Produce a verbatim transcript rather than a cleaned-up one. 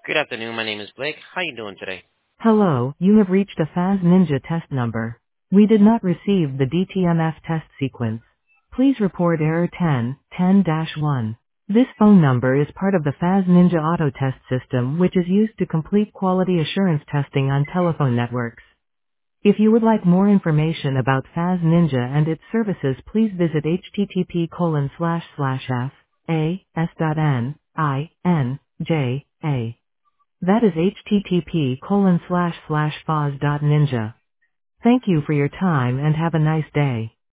Good afternoon. My name is Blake. How you doing today? Hello, you have reached a Faz Ninja test number. We did not receive the D T M F test sequence. Please report error ten ten dash one. This phone number is part of the Faz Ninja auto test system, which is used to complete quality assurance testing on telephone networks. If you would like more information about Faz Ninja and its services, please visit http colon slash slash f a s dot n i n j a. That is http colon slash slash faz dot ninja. Thank you for your time and have a nice day.